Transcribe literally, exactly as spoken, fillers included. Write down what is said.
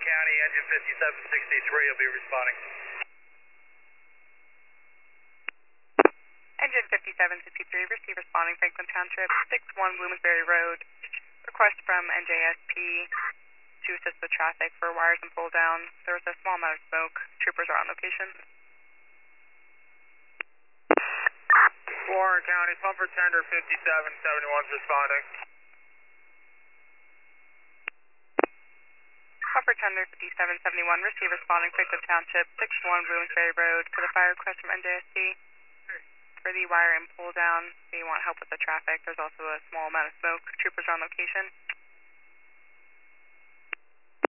County, engine fifty-seven sixty-three will be responding. Engine fifty-seven sixty-three, receive responding Franklin Township, six one Bloomsbury Road. Request from N J S P to assist with traffic for wires and pull down. There was a small amount of smoke. Troopers are on location. Warren County, pumper tender fifty-seven seventy-one is responding. Pumper tender fifty-seven seventy-one, receive responding Franklin Township, six one Bloomsbury Road for the fire request from N J S P. For the wire and pull down, they want help with the traffic. There's also a small amount of smoke. Troopers are on location.